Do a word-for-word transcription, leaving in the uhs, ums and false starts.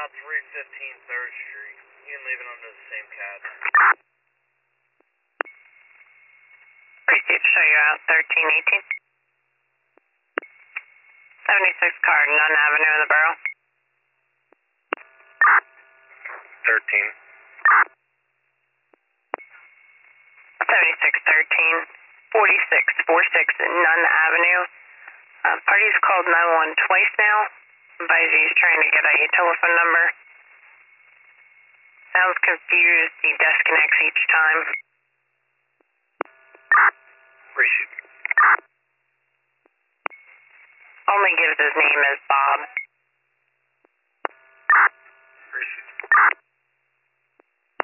about three fifteen third Street. You can leave it under the same cab. Receipt show you out thirteen eighteen. seventy-six car, Nunn Avenue in the Borough. thirteen. seventy-six thirteen, forty-six forty-six Nunn Avenue. Uh, party's called nine one one twice now. Advise he's trying to get a telephone number. Sounds confused. He disconnects each time. Receipt. Only gives his name as Bob.